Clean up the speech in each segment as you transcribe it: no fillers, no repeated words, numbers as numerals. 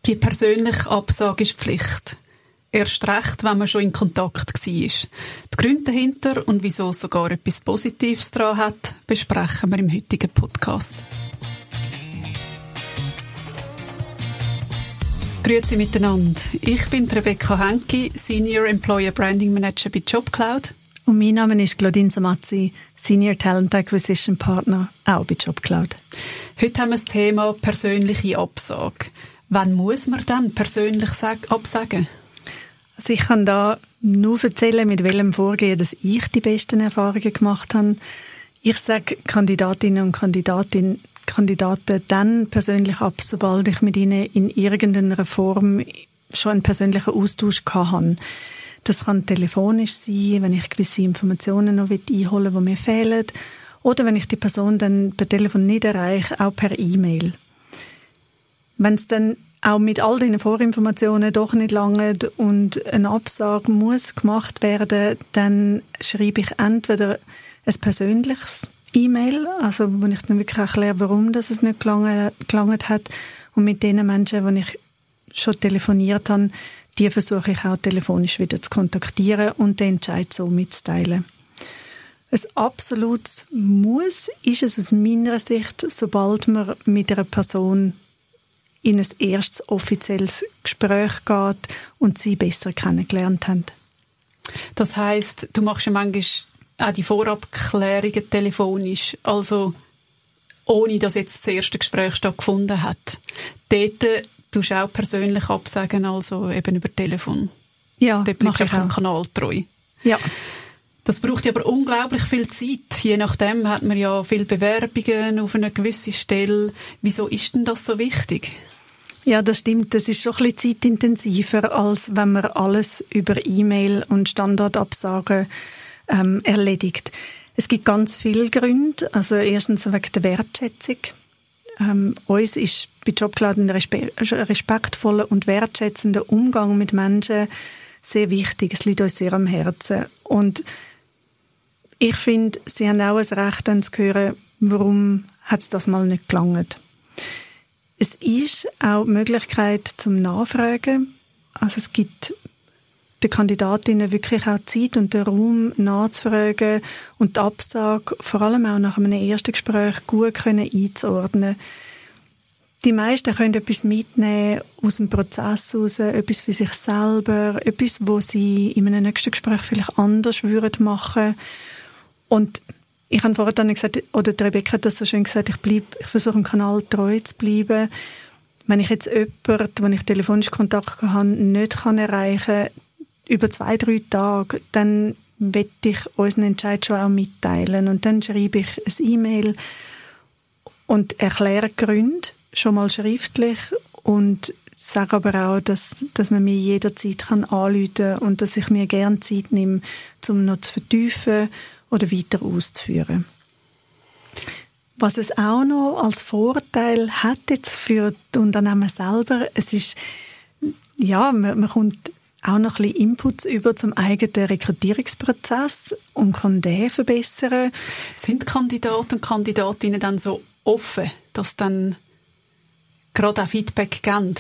Die persönliche Absage ist Pflicht. Erst recht, wenn man schon in Kontakt war. Die Gründe dahinter und wieso es sogar etwas Positives daran hat, besprechen wir im heutigen Podcast. Grüezi miteinander. Ich bin Rebecca Henke, Senior Employer Branding Manager bei JobCloud. Und mein Name ist Claudine Samazzi, Senior Talent Acquisition Partner, auch bei JobCloud. Heute haben wir das Thema persönliche Absage. Wann muss man dann persönlich absagen? Also ich kann da nur erzählen, mit welchem Vorgehen dass ich die besten Erfahrungen gemacht habe. Ich sage Kandidatinnen und Kandidaten dann persönlich ab, sobald ich mit ihnen in irgendeiner Form schon einen persönlichen Austausch hatte. Das kann telefonisch sein, wenn ich gewisse Informationen noch einholen will, die mir fehlen. Oder wenn ich die Person dann per Telefon nicht erreiche, auch per E-Mail. Wenn es dann auch mit all diesen Vorinformationen doch nicht langt und eine Absage muss gemacht werden, dann schreibe ich entweder ein persönliches E-Mail, also wo ich dann wirklich erkläre, warum das es nicht gelangt hat. Und mit den Menschen, die ich schon telefoniert habe, die versuche ich auch telefonisch wieder zu kontaktieren und den Entscheid so mitzuteilen. Ein absolutes Muss ist es aus meiner Sicht, sobald man mit einer Person in ein erstes offizielles Gespräch geht und sie besser kennengelernt haben. Das heisst, du machst ja manchmal auch die Vorabklärungen telefonisch, also ohne dass jetzt das erste Gespräch stattgefunden hat. Dort tust du auch persönlich absagen, also eben über Telefon. Ja, dort bleibst du einfach kanaltreu. Ja. Das braucht ja aber unglaublich viel Zeit. Je nachdem hat man ja viele Bewerbungen auf eine gewisse Stelle. Wieso ist denn das so wichtig? Ja, das stimmt. Das ist schon ein bisschen zeitintensiver, als wenn man alles über E-Mail und Standardabsagen erledigt. Es gibt ganz viele Gründe. Also erstens wegen der Wertschätzung. Uns ist bei JobCloud ein respektvoller und wertschätzender Umgang mit Menschen sehr wichtig. Es liegt uns sehr am Herzen. Und ich finde, Sie haben auch ein Recht, dann zu hören, warum hat es das mal nicht gelangt. Es ist auch die Möglichkeit zum Nachfragen. Also es gibt den Kandidatinnen wirklich auch Zeit und den Raum nachzufragen und die Absage vor allem auch nach einem ersten Gespräch gut einzuordnen. Die meisten können etwas mitnehmen aus dem Prozess heraus, etwas für sich selber, etwas, wo sie in einem nächsten Gespräch vielleicht anders würden machen. Und ich habe vorhin dann gesagt, oder Rebecca hat das so schön gesagt, ich versuche dem Kanal treu zu bleiben. Wenn ich jetzt jemanden, wenn ich telefonisch Kontakt habe, nicht erreichen kann, über 2-3 Tage, dann will ich unseren Entscheid schon auch mitteilen. Und dann schreibe ich ein E-Mail und erkläre die Gründe, schon mal schriftlich, und sage aber auch, dass man mir jederzeit anrufen kann und dass ich mir gerne Zeit nehme, um noch zu vertiefen oder weiter auszuführen. Was es auch noch als Vorteil hat jetzt für die Unternehmen selber, es ist, ja, man kommt auch noch ein bisschen Inputs über zum eigenen Rekrutierungsprozess und kann den verbessern. Sind Kandidaten und Kandidatinnen dann so offen, dass dann gerade auch Feedback geben?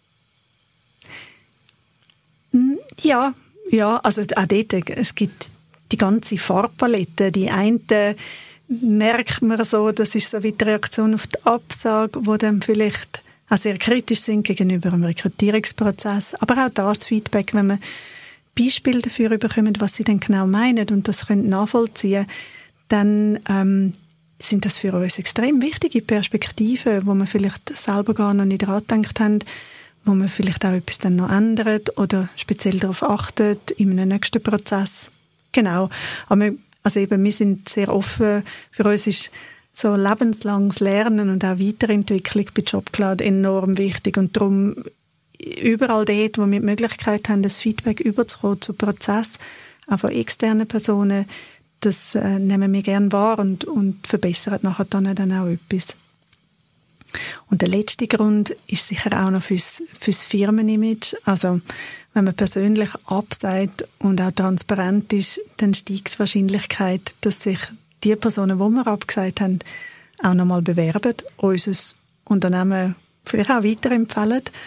Ja, also auch dort, es gibt die ganze Farbpalette. Die einen merkt man so, das ist so wie die Reaktion auf die Absage, wo dann vielleicht auch sehr kritisch sind gegenüber dem Rekrutierungsprozess. Aber auch das Feedback, wenn man Beispiele dafür bekommt, was sie denn genau meinen und das können nachvollziehen, dann sind das für uns extrem wichtige Perspektiven, wo man vielleicht selber gar noch nicht dran gedacht haben, wo man vielleicht auch etwas dann noch ändert oder speziell darauf achtet in einem nächsten Prozess. Genau. Aber wir sind sehr offen. Für uns ist so lebenslanges Lernen und auch Weiterentwicklung bei JobCloud enorm wichtig. Und darum überall dort, wo wir die Möglichkeit haben, das Feedback überzukommen zum Prozess, auch von externen Personen, das nehmen wir gerne wahr und verbessern nachher dann auch etwas. Und der letzte Grund ist sicher auch noch fürs Firmenimage. Also, wenn man persönlich absagt und auch transparent ist, dann steigt die Wahrscheinlichkeit, dass sich die Personen, die wir abgesagt haben, auch nochmal bewerben, unser Unternehmen vielleicht auch weiterempfehlen.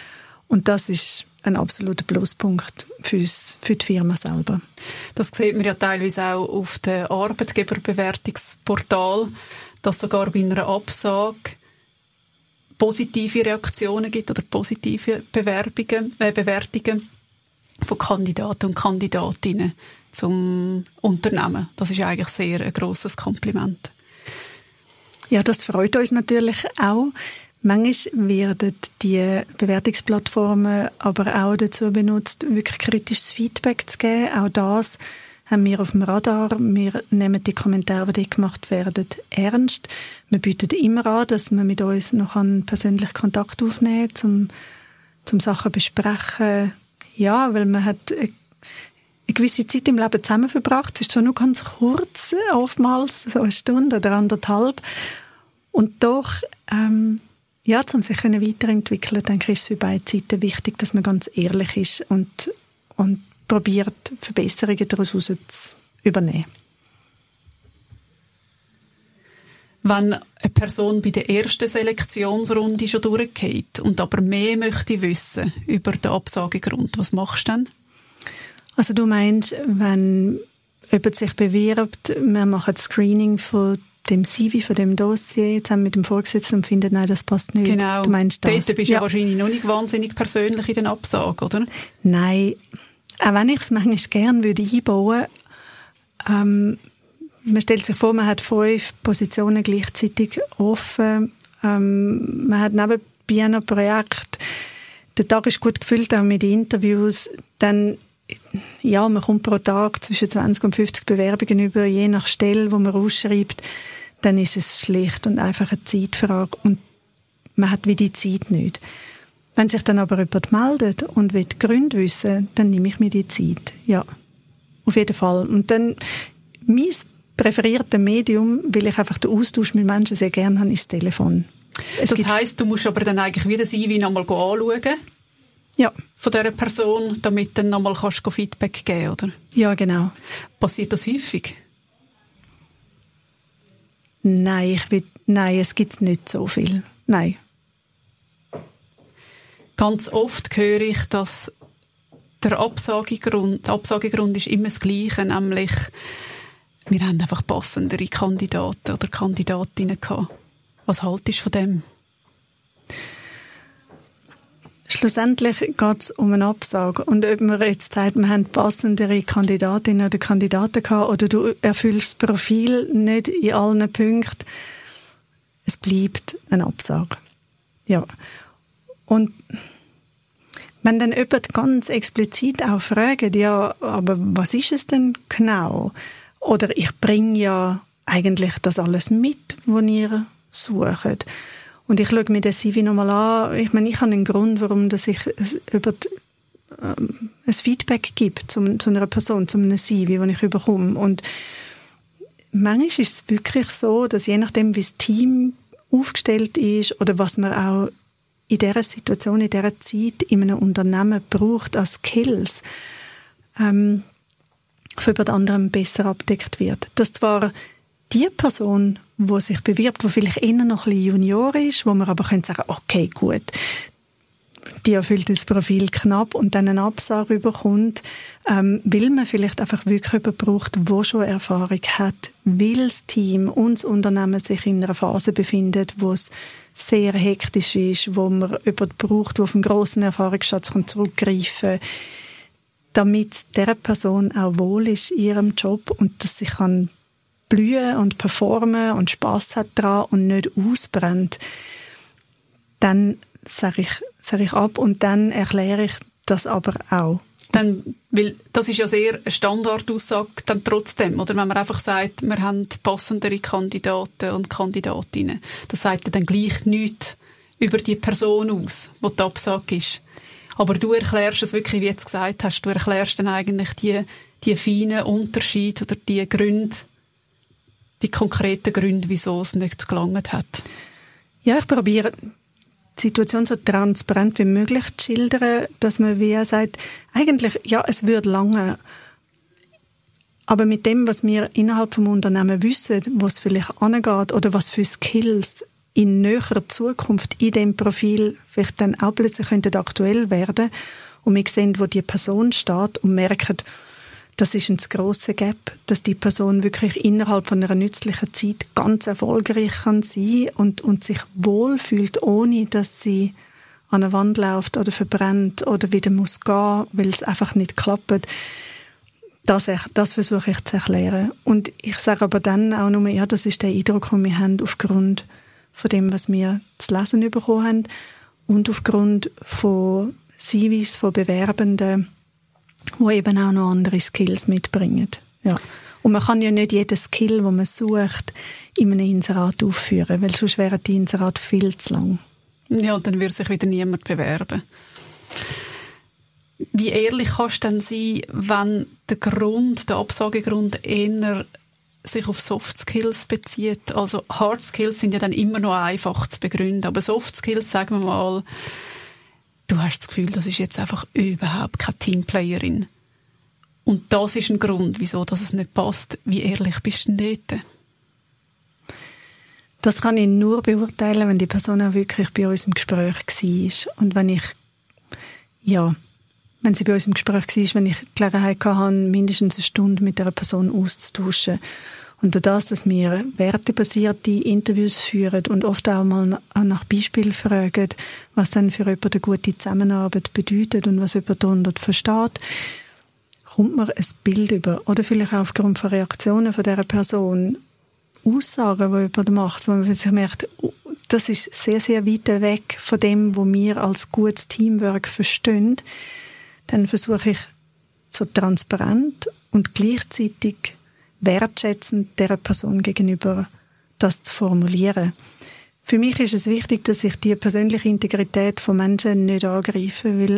Und das ist ein absoluter Pluspunkt für die Firma selber. Das sieht man ja teilweise auch auf den Arbeitgeberbewertungsportal, dass sogar bei einer Absage positive Reaktionen gibt oder positive Bewertungen von Kandidaten und Kandidatinnen zum Unternehmen. Das ist eigentlich sehr ein grosses Kompliment. Ja, das freut uns natürlich auch. Manchmal werden die Bewertungsplattformen aber auch dazu benutzt, wirklich kritisches Feedback zu geben. Auch das haben wir auf dem Radar. Wir nehmen die Kommentare, die gemacht werden, ernst. Wir bieten immer an, dass man mit uns noch persönlich Kontakt aufnehmen kann, zum Sachen besprechen. Ja, weil man hat eine gewisse Zeit im Leben zusammen verbracht. Es ist zwar nur ganz kurz, oftmals so eine Stunde oder 1,5. Und doch, um sich weiterentwickeln, denke ich, ist es für beide Seiten wichtig, dass man ganz ehrlich ist und probiert, Verbesserungen daraus zu übernehmen. Wenn eine Person bei der ersten Selektionsrunde schon durchgeht und aber mehr möchte wissen über den Absagegrund, was machst du dann? Also du meinst, wenn jemand sich bewirbt, wir machen das Screening von dem CV, von dem Dossier, zusammen mit dem Vorgesetzten und finden, nein, das passt nicht. Genau, du meinst das? Dort bist du ja wahrscheinlich noch nicht wahnsinnig persönlich in den Absagen, oder? Nein, auch wenn ich es manchmal gerne einbauen würde, man stellt sich vor, man hat 5 Positionen gleichzeitig offen, man hat nebenbei ein Projekt, der Tag ist gut gefüllt, auch mit Interviews, dann ja, man kommt pro Tag zwischen 20 und 50 Bewerbungen über, je nach Stelle, wo man ausschreibt, dann ist es schlicht und einfach eine Zeitfrage und man hat wie die Zeit nicht. Wenn sich dann aber jemand meldet und will die Gründe wissen, dann nehme ich mir die Zeit. Ja, auf jeden Fall. Und dann, mein präferiertes Medium, weil ich einfach den Austausch mit Menschen sehr gerne habe, ist das Telefon. Das heisst, du musst aber dann eigentlich wieder das CV nochmal anschauen? Ja. Von dieser Person, damit du dann nochmal Feedback geben kannst, oder? Ja, genau. Passiert das häufig? Nein, es gibt nicht so viel. Nein. Ganz oft höre ich, dass der Absagegrund ist immer das Gleiche, nämlich wir haben einfach passendere Kandidaten oder Kandidatinnen gehabt. Was haltest du von dem? Schlussendlich geht es um eine Absage. Und ob man jetzt sagt, wir haben passendere Kandidatinnen oder Kandidaten gehabt oder du erfüllst das Profil nicht in allen Punkten, es bleibt eine Absage. Ja. Und wenn dann jemand ganz explizit auch fragt, ja, aber was ist es denn genau? Oder ich bringe ja eigentlich das alles mit, was ihr sucht. Und ich schaue mir das CV nochmal an. Ich meine, ich habe einen Grund, warum dass ich ein Feedback gebe zu einer Person, zu einem CV, das ich bekomme. Und manchmal ist es wirklich so, dass je nachdem, wie das Team aufgestellt ist oder was man auch in dieser Situation, in dieser Zeit in einem Unternehmen braucht als Skills, von jemand anderem besser abgedeckt wird. Dass zwar die Person, die sich bewirbt, die vielleicht eher noch ein bisschen Junior ist, wo man aber sagen könnte, okay, gut, die erfüllt das Profil knapp und dann eine Absage bekommt, weil man vielleicht einfach wirklich jemanden braucht, der schon Erfahrung hat, weil das Team und das Unternehmen sich in einer Phase befindet, wo es sehr hektisch ist, wo man jemanden braucht, der auf einen grossen Erfahrungsschatz zurückgreifen kann, damit dieser Person auch wohl ist in ihrem Job und dass sie kann blühen und performen und Spass hat daran und nicht ausbrennt, dann sage ich ab und dann erkläre ich das aber auch. Dann, weil das ist ja sehr eine Standardaussage dann trotzdem, oder wenn man einfach sagt, wir haben passendere Kandidaten und Kandidatinnen, das sagt dann gleich nichts über die Person aus, wo die Absage ist. Aber du erklärst es wirklich, wie du jetzt gesagt hast, du erklärst dann eigentlich die feinen Unterschiede oder die Gründe, die konkreten Gründe, wieso es nicht gelangt hat. Ja, ich probiere die Situation so transparent wie möglich zu schildern, dass man wie sagt, eigentlich, ja, es würde lange, aber mit dem, was wir innerhalb vom Unternehmen wissen, wo es vielleicht angeht oder was für Skills in näherer Zukunft in dem Profil vielleicht dann auch plötzlich aktuell werden und wir sehen, wo die Person steht und merken, das ist ein grosser Gap, dass die Person wirklich innerhalb von einer nützlichen Zeit ganz erfolgreich kann sein und sich wohlfühlt, ohne dass sie an eine Wand läuft oder verbrennt oder wieder muss gehen, weil es einfach nicht klappt. Das versuche ich zu erklären. Und ich sage aber dann auch nur, ja, das ist der Eindruck, den wir haben aufgrund von dem, was wir zu lesen bekommen haben und aufgrund von CVs von Bewerbenden, die eben auch noch andere Skills mitbringen. Ja. Und man kann ja nicht jeden Skill, den man sucht, in einem Inserat aufführen, weil sonst wären die Inserate viel zu lang. Ja, und dann wird sich wieder niemand bewerben. Wie ehrlich kannst du denn sein, wenn der Absagegrund eher sich auf Soft Skills bezieht? Also Hard Skills sind ja dann immer noch einfach zu begründen, aber Soft Skills, sagen wir mal, du hast das Gefühl, das ist jetzt einfach überhaupt keine Teamplayerin. Und das ist ein Grund, wieso dass es nicht passt. Wie ehrlich bist du denn dort? Das kann ich nur beurteilen, wenn die Person auch wirklich bei uns im Gespräch war. Und wenn sie bei uns im Gespräch war, wenn ich die Gelegenheit hatte, mindestens eine Stunde mit dieser Person auszutauschen. Und durch das, dass wir wertebasierte Interviews führen und oft auch mal nach Beispielen fragen, was dann für jemanden eine gute Zusammenarbeit bedeutet und was jemand darunter versteht, kommt man ein Bild über. Oder vielleicht auch aufgrund von Reaktionen von dieser Person, Aussagen, die jemand macht, wo man sich merkt, das ist sehr, sehr weit weg von dem, was wir als gutes Teamwork verstehen. Dann versuche ich so transparent und gleichzeitig wertschätzend dieser Person gegenüber das zu formulieren. Für mich ist es wichtig, dass ich die persönliche Integrität von Menschen nicht angreife,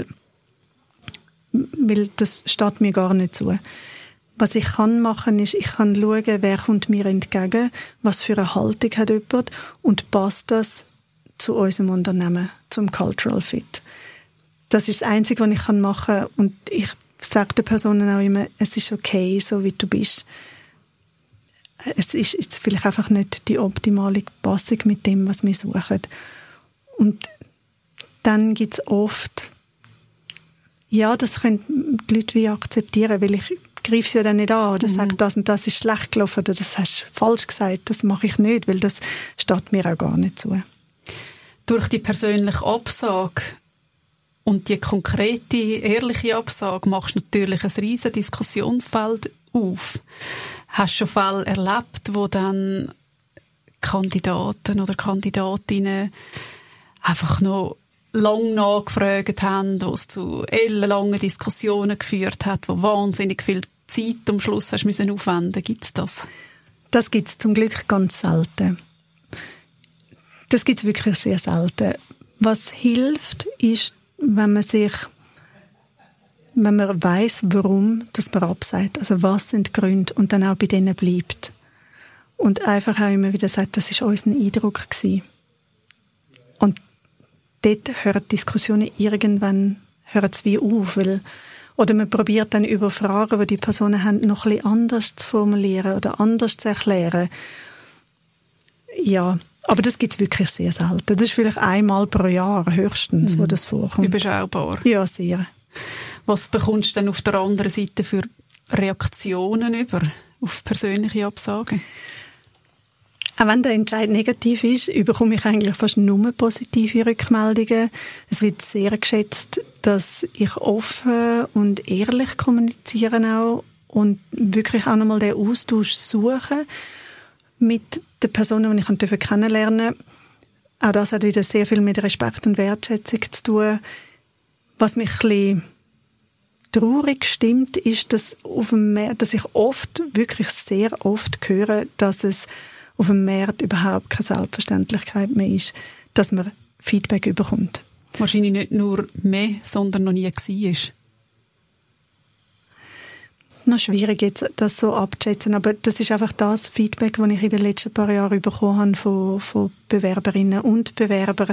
weil das steht mir gar nicht zu. Was ich kann machen, ist, ich kann schauen, wer kommt mir entgegen, was für eine Haltung hat jemand und passt das zu unserem Unternehmen, zum Cultural Fit. Das ist das Einzige, was ich machen kann. Und ich sage den Personen auch immer, es ist okay, so wie du bist. Es ist jetzt vielleicht einfach nicht die optimale Passung mit dem, was wir suchen. Und dann gibt es oft, ja, das können die Leute wie akzeptieren, weil ich greife sie ja dann nicht an oder sage, das und das ist schlecht gelaufen oder das hast du falsch gesagt, das mache ich nicht, weil das steht mir auch gar nicht zu. Durch die persönliche Absage und die konkrete, ehrliche Absage machst du natürlich ein riesiges Diskussionsfeld auf. Hast du schon Fälle erlebt, wo dann Kandidaten oder Kandidatinnen einfach noch lang nachgefragt haben, wo es zu ellenlangen Diskussionen geführt hat, wo wahnsinnig viel Zeit am Schluss hast müssen aufwenden? Gibt es das? Das gibt es zum Glück ganz selten. Das gibt es wirklich sehr selten. Was hilft, ist, wenn man weiss, warum dass man absagt. Also was sind die Gründe und dann auch bei denen bleibt. Und einfach auch immer wieder sagt, das war unser Eindruck gewesen. Und dort hören die Diskussionen irgendwann wie auf. Oder man probiert dann über Fragen, die die Personen haben, noch ein bisschen anders zu formulieren oder anders zu erklären. Ja, aber das gibt es wirklich sehr selten. Das ist vielleicht einmal pro Jahr höchstens, wo das vorkommt. Überschaubar. Ja, sehr. Was bekommst du denn auf der anderen Seite für Reaktionen auf persönliche Absagen? Auch wenn der Entscheid negativ ist, bekomme ich eigentlich fast nur positive Rückmeldungen. Es wird sehr geschätzt, dass ich offen und ehrlich kommuniziere auch und wirklich auch nochmal den Austausch suche mit den Personen, die ich kennenlernen durfte. Auch das hat wieder sehr viel mit Respekt und Wertschätzung zu tun. Was mich ein bisschen traurig stimmt, ist, dass ich wirklich sehr oft höre, dass es auf dem Markt überhaupt keine Selbstverständlichkeit mehr ist, dass man Feedback bekommt. Wahrscheinlich nicht nur mehr, sondern noch nie war. Noch schwierig jetzt, das so abzuschätzen, aber das ist einfach das Feedback, das ich in den letzten paar Jahren bekommen habe von Bewerberinnen und Bewerbern.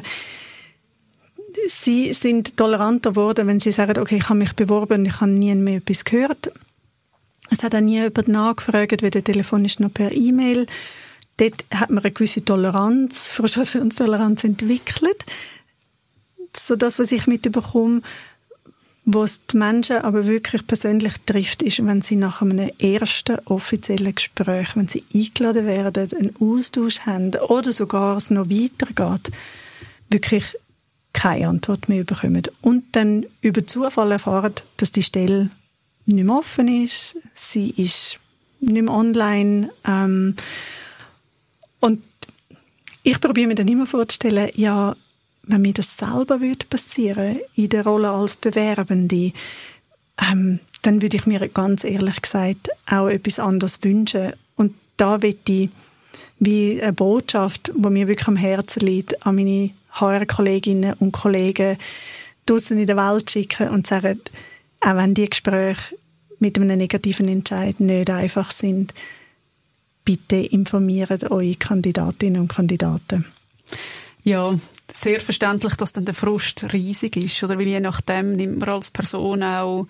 Sie sind toleranter geworden, wenn sie sagen, okay, ich habe mich beworben und ich habe nie mehr etwas gehört. Es hat auch nie jemand nachgefragt, weder telefonisch noch per E-Mail. dort hat man eine gewisse Toleranz, Frustrationstoleranz entwickelt. So das, was ich mitbekomme, was die Menschen aber wirklich persönlich trifft, ist, wenn sie nach einem ersten offiziellen Gespräch, wenn sie eingeladen werden, einen Austausch haben oder sogar es noch weitergeht, wirklich keine Antwort mehr bekommen. Und dann über Zufall erfahren, dass die Stelle nicht mehr offen ist, sie ist nicht mehr online. Und ich probiere mir dann immer vorzustellen, ja, wenn mir das selber passieren würde, in der Rolle als Bewerbende, dann würde ich mir ganz ehrlich gesagt auch etwas anderes wünschen. Und da möchte ich wie eine Botschaft, die mir wirklich am Herzen liegt, an meine HR-Kolleginnen und Kollegen draussen in der Welt schicken und sagen, auch wenn die Gespräche mit einem negativen Entscheid nicht einfach sind, bitte informiert eure Kandidatinnen und Kandidaten. Ja, sehr verständlich, dass dann der Frust riesig ist, oder? Weil je nachdem nimmt man als Person auch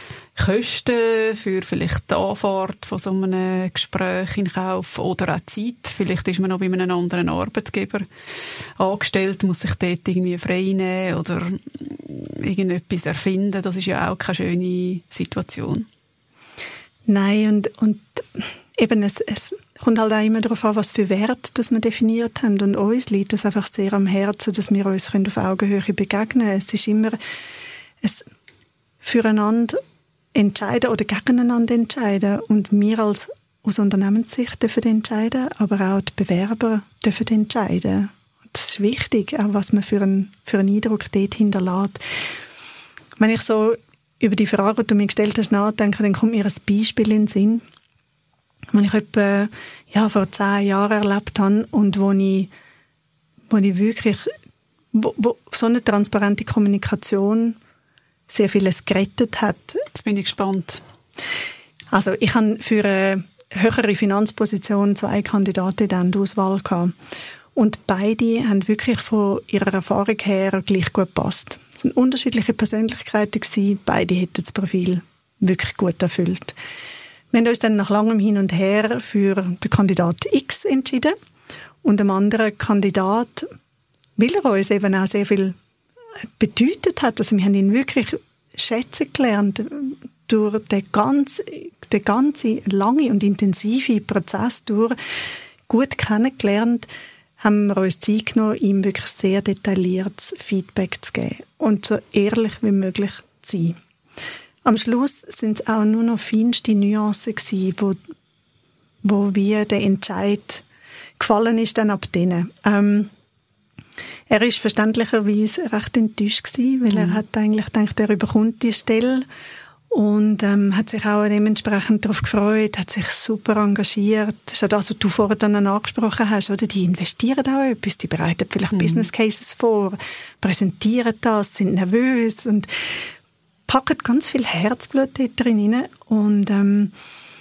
Kosten für vielleicht die Anfahrt von so einem Gespräch in Kauf oder auch Zeit. Vielleicht ist man noch bei einem anderen Arbeitgeber angestellt, muss sich dort irgendwie frei nehmen oder irgendetwas erfinden. Das ist ja auch keine schöne Situation. Nein, und eben es kommt halt auch immer darauf an, was für Werte das wir definiert haben. Und uns liegt es einfach sehr am Herzen, dass wir uns auf Augenhöhe begegnen können. Es ist immer ein Füreinander entscheiden oder gegeneinander entscheiden. Und wir aus Unternehmenssicht dürfen entscheiden, aber auch die Bewerber dürfen entscheiden. Das ist wichtig, auch was man für einen Eindruck dort hinterlässt. Wenn ich so über die Frage, die du mir gestellt hast, nachdenke, dann kommt mir ein Beispiel in den Sinn, das ich etwa vor 10 Jahren erlebt habe und wo ich wirklich wo so eine transparente Kommunikation sehr vieles gerettet hat. Jetzt bin ich gespannt. Also ich habe für eine höhere Finanzposition 2 Kandidaten in der Auswahl gehabt. Und beide haben wirklich von ihrer Erfahrung her gleich gut gepasst. Es waren unterschiedliche Persönlichkeiten gewesen. Beide hätten das Profil wirklich gut erfüllt. Wir haben uns dann nach langem Hin und Her für den Kandidat X entschieden. Und dem anderen Kandidat, weil er uns eben auch sehr viel bedeutet hat. Also wir haben ihn wirklich schätzen gelernt durch den ganzen langen und intensiven Prozess durch, gut kennengelernt, haben wir uns Zeit genommen, ihm wirklich sehr detailliertes Feedback zu geben und so ehrlich wie möglich zu sein. Am Schluss sind es auch nur noch feinste Nuancen gewesen, wo wie der Entscheid gefallen ist dann ab denen. Er war verständlicherweise recht enttäuscht gewesen, weil er hat eigentlich gedacht, er bekommt die Stelle und hat sich auch dementsprechend darauf gefreut, hat sich super engagiert. Das ist ja das, was du vorher dann angesprochen hast, oder? Die investieren auch etwas, die bereiten vielleicht Business Cases vor, präsentieren das, sind nervös und packen ganz viel Herzblut dort drin rein. Und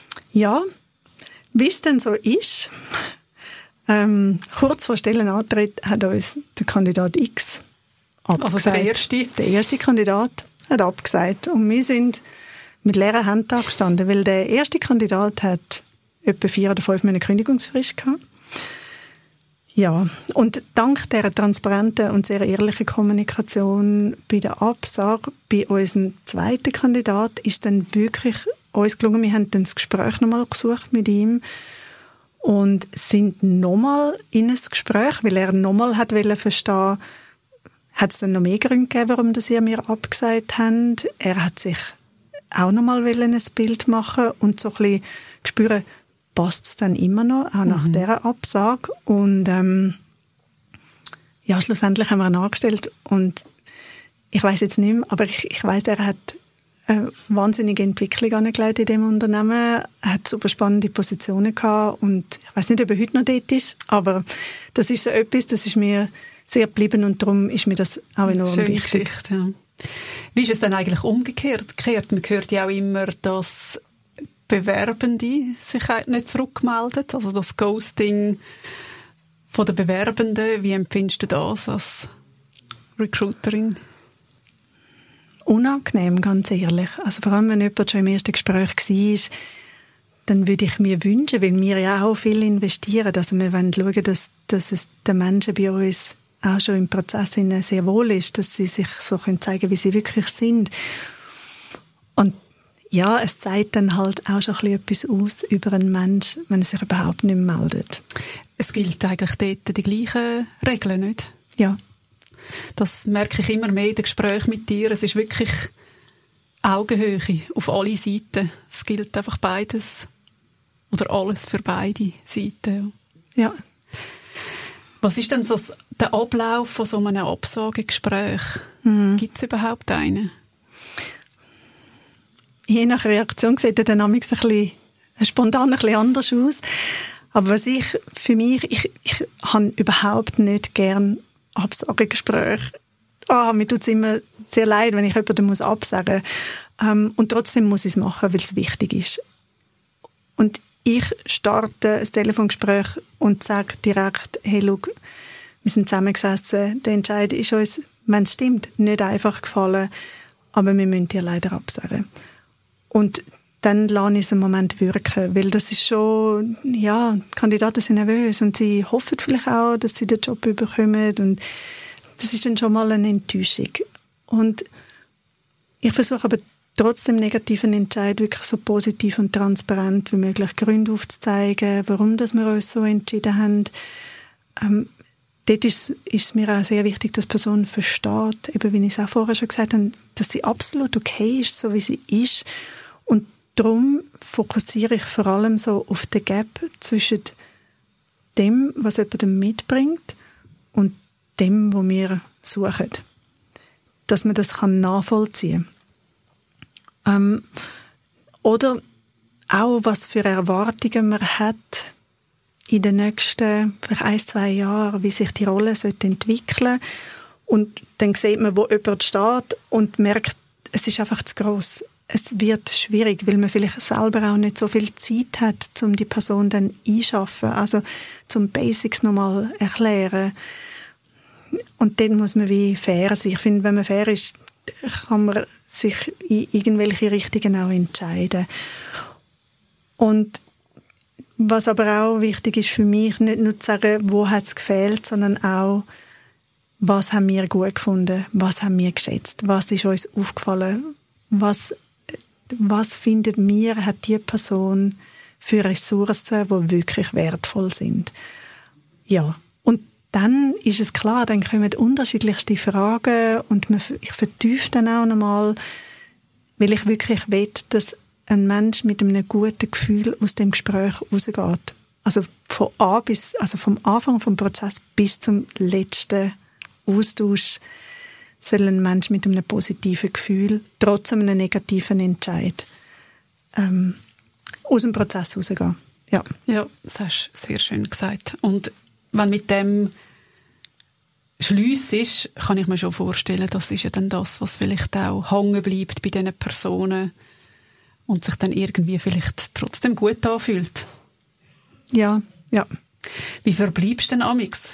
wie es dann so ist, kurz vor Stellenantritt hat uns der Kandidat X abgesagt. Also der erste Kandidat hat abgesagt. Und wir sind mit leeren Händen angestanden, weil der erste Kandidat hat etwa 4 oder 5 Monate Kündigungsfrist gehabt. Ja, und dank dieser transparenten und sehr ehrlichen Kommunikation bei der Absage bei unserem zweiten Kandidat ist dann wirklich uns gelungen, wir haben dann das Gespräch nochmal gesucht mit ihm und sind nochmal in ein Gespräch, weil er nochmal hat verstehen, hat es dann noch mehr Gründe gegeben, warum ihr mir abgesagt habt. Er hat sich auch nochmal ein Bild machen und so ein bisschen spüren, passt es dann immer noch, auch nach dieser Absage. Und schlussendlich haben wir ihn angestellt und ich weiss jetzt nicht mehr, aber ich weiss, er hat eine wahnsinnige Entwicklung angelegt in diesem Unternehmen. Er hat super spannende Positionen gehabt und ich weiss nicht, ob er heute noch dort ist, aber das ist so etwas, das ist mir sehr geblieben und darum ist mir das auch enorm wichtig. Ja. Wie ist es dann eigentlich umgekehrt? Man hört ja auch immer, dass Bewerbende sich nicht zurückmelden, also das Ghosting von den Bewerbenden. Wie empfindest du das als Recruiterin? Unangenehm, ganz ehrlich. Also vor allem, wenn jemand schon im ersten Gespräch war, dann würde ich mir wünschen, weil wir ja auch viel investieren, dass wir wollen schauen, dass es den Menschen bei uns auch schon im Prozess sehr wohl ist, dass sie sich so zeigen können, wie sie wirklich sind. Und ja, es zeigt dann halt auch schon ein bisschen etwas aus über einen Menschen, wenn er sich überhaupt nicht mehr meldet. Es gilt eigentlich dort die gleichen Regeln, nicht? Ja. Das merke ich immer mehr in den Gesprächen mit dir. Es ist wirklich Augenhöhe auf alle Seiten. Es gilt einfach beides oder alles für beide Seiten. Ja. Was ist denn so der Ablauf von so einem Absagegespräch? Gibt es überhaupt einen? Je nach Reaktion sieht der Dynamik spontan ein bisschen anders aus. Aber was ich habe überhaupt nicht gern Absagegespräche. Mir tut es immer sehr leid, wenn ich jemanden absagen muss. Und trotzdem muss ich es machen, weil es wichtig ist. Und ich starte ein Telefongespräch und sage direkt, hey, schau, wir sind zusammengesessen, der Entscheid ist uns, wenn es stimmt, nicht einfach gefallen, aber wir müssen dir leider absagen. Und dann lasse ich es einen Moment wirken, weil das ist schon, ja, die Kandidaten sind nervös und sie hoffen vielleicht auch, dass sie den Job bekommen und das ist dann schon mal eine Enttäuschung. Und ich versuche aber trotzdem negativen Entscheid wirklich so positiv und transparent wie möglich Gründe aufzuzeigen, warum dass wir uns so entschieden haben. Dort ist es mir auch sehr wichtig, dass die Person versteht, eben wie ich es auch vorher schon gesagt habe, dass sie absolut okay ist, so wie sie ist. Und darum fokussiere ich vor allem so auf den Gap zwischen dem, was jemand mitbringt und dem, was wir suchen. Dass man das nachvollziehen kann. Oder auch, was für Erwartungen man hat in den nächsten vielleicht 1-2 Jahren, wie sich die Rolle entwickeln sollte. Und dann sieht man, wo jemand steht und merkt, es ist einfach zu gross. Es wird schwierig, weil man vielleicht selber auch nicht so viel Zeit hat, um die Person dann einzuschaffen, also zum Basics nochmal erklären. Und dann muss man wie fair sein. Ich finde, wenn man fair ist, kann man sich in irgendwelche Richtungen auch entscheiden. Und was aber auch wichtig ist für mich, nicht nur zu sagen, wo hat es gefehlt, sondern auch, was haben wir gut gefunden, was haben wir geschätzt, was ist uns aufgefallen, was finden wir, hat die Person für Ressourcen, die wirklich wertvoll sind. Ja, und dann ist es klar, dann kommen unterschiedlichste Fragen und ich vertiefe dann auch nochmal, weil ich wirklich will, dass ein Mensch mit einem guten Gefühl aus dem Gespräch rausgeht. Also vom Anfang vom Prozess bis zum letzten Austausch soll ein Mensch mit einem positiven Gefühl, trotz einem negativen Entscheid, aus dem Prozess rausgehen. Ja. Ja, das hast du sehr schön gesagt. Und wenn mit dem Schluss ist, kann ich mir schon vorstellen, das ist ja dann das, was vielleicht auch hängen bleibt bei diesen Personen und sich dann irgendwie vielleicht trotzdem gut anfühlt. Ja, ja. Wie verbleibst du denn amix?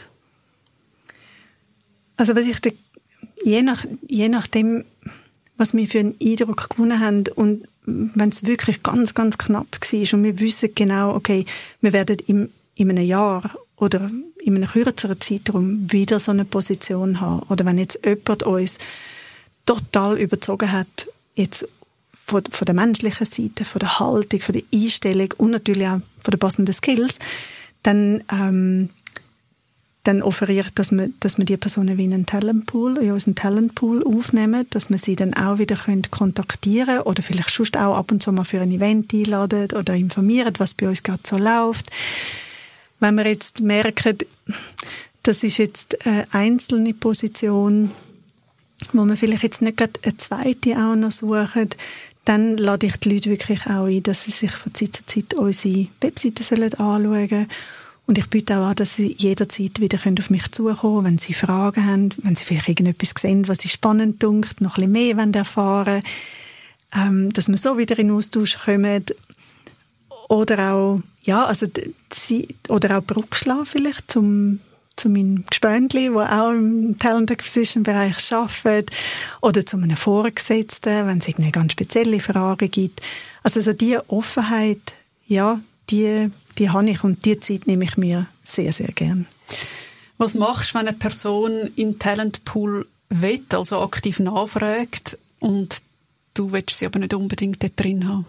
Also was ich je nachdem, was wir für einen Eindruck gewonnen haben und wenn es wirklich ganz, ganz knapp war und wir wissen genau, okay, wir werden in einem Jahr oder in einem kürzeren Zeitraum wieder so eine Position haben oder wenn jetzt jemand uns total überzogen hat, jetzt von der menschlichen Seite, von der Haltung, von der Einstellung und natürlich auch von den passenden Skills, dann offeriert, dass wir die Personen wie in unseren Talentpool aufnehmen, dass wir sie dann auch wieder kontaktieren können oder vielleicht sonst auch ab und zu mal für ein Event einladen oder informieren, was bei uns gerade so läuft. Wenn wir jetzt merken, das ist jetzt eine einzelne Position, wo wir vielleicht jetzt nicht gerade eine zweite auch noch suchen, dann lade ich die Leute wirklich auch ein, dass sie sich von Zeit zu Zeit unsere Webseite anschauen sollen. Und ich biete auch an, dass sie jederzeit wieder auf mich zukommen können, wenn sie Fragen haben, wenn sie vielleicht irgendetwas sehen, was sie spannend dünkt, noch ein bisschen mehr erfahren wollen, dass wir so wieder in Austausch kommen. Oder auch, ja, also oder auch Brücke schlagen vielleicht zu meinem Gespöntli, der auch im Talent Acquisition Bereich arbeitet, oder zu einem Vorgesetzten, wenn es eine ganz spezielle Frage gibt. Also so diese Offenheit ja, die habe ich und die Zeit nehme ich mir sehr, sehr gern. Was machst du, wenn eine Person im Talentpool will, also aktiv nachfragt und du willst sie aber nicht unbedingt dort drin haben?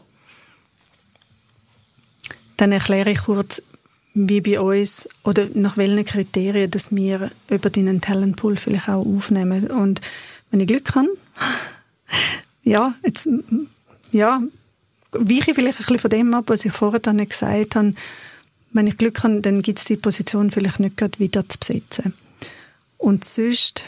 Dann erkläre ich kurz, wie bei uns oder nach welchen Kriterien, dass wir über den Talentpool vielleicht auch aufnehmen. Und wenn ich Glück habe, weiche ich vielleicht ein bisschen von dem ab, was ich vorher dann gesagt habe. Wenn ich Glück habe, dann gibt es die Position vielleicht nicht gerade wieder zu besetzen. Und sonst,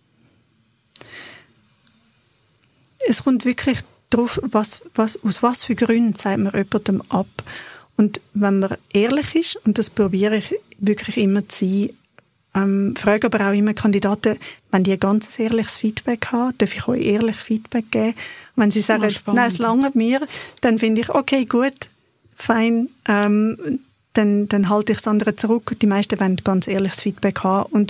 es kommt wirklich darauf, aus was für Gründen sagt man jemandem ab. Und wenn man ehrlich ist, und das probiere ich wirklich immer zu sein, frage aber auch immer Kandidaten, wenn die ein ganz ehrliches Feedback haben, darf ich euch ehrlich Feedback geben. Wenn sie sagen, nein, es langt mir, dann finde ich, okay, gut, fein, dann halte ich das andere zurück. Die meisten wollen ganz ehrliches Feedback haben. Und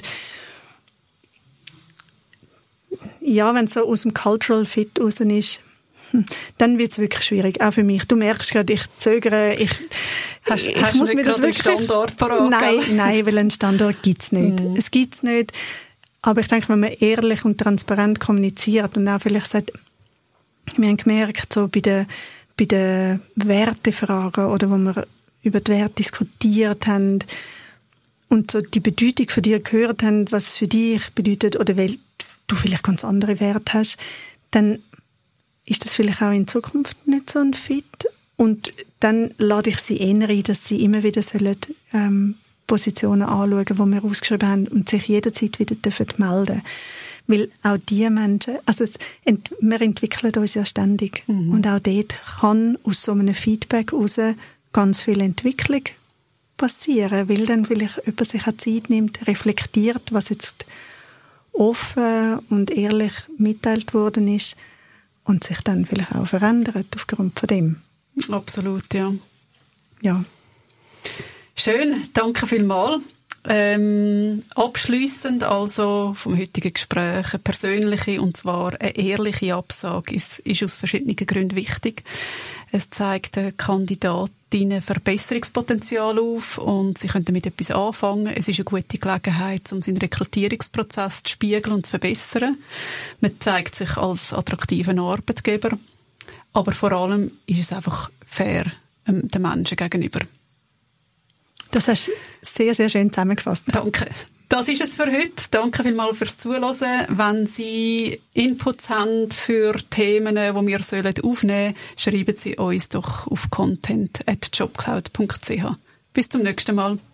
ja, wenn es so aus dem Cultural Fit raus ist, dann wird es wirklich schwierig, auch für mich. Du merkst gerade, ich zögere. Hast du nicht gerade einen Standort parat? Nein, weil einen Standort gibt es nicht. Es gibt es nicht. Aber ich denke, wenn man ehrlich und transparent kommuniziert und auch vielleicht sagt, wir haben gemerkt, so bei den Wertefragen oder wo wir über die Werte diskutiert haben und so die Bedeutung von dir gehört haben, was es für dich bedeutet oder weil du vielleicht ganz andere Werte hast, dann ist das vielleicht auch in Zukunft nicht so ein Fit. Und dann lade ich sie eher ein, dass sie immer wieder Positionen anschauen, die wir ausgeschrieben haben und sich jederzeit wieder melden dürfen. Weil auch diese Menschen, also wir entwickeln uns ja ständig. Und auch dort kann aus so einem Feedback heraus ganz viel Entwicklung passieren, weil dann vielleicht jemand sich auch Zeit nimmt, reflektiert, was jetzt offen und ehrlich mitteilt worden ist, und sich dann vielleicht auch verändert aufgrund von dem. Absolut, ja. Ja. Schön, danke vielmals. Abschliessend also vom heutigen Gespräch eine persönliche, und zwar eine ehrliche Absage ist aus verschiedenen Gründen wichtig. Es zeigt den Kandidatinnen Verbesserungspotenzial auf und sie können damit etwas anfangen. Es ist eine gute Gelegenheit, um seinen Rekrutierungsprozess zu spiegeln und zu verbessern. Man zeigt sich als attraktiver Arbeitgeber, aber vor allem ist es einfach fair den Menschen gegenüber. Das hast du sehr, sehr schön zusammengefasst. Danke. Das ist es für heute. Danke vielmals fürs Zuhören. Wenn Sie Inputs haben für Themen, die wir aufnehmen sollen, schreiben Sie uns doch auf content@jobcloud.ch. Bis zum nächsten Mal.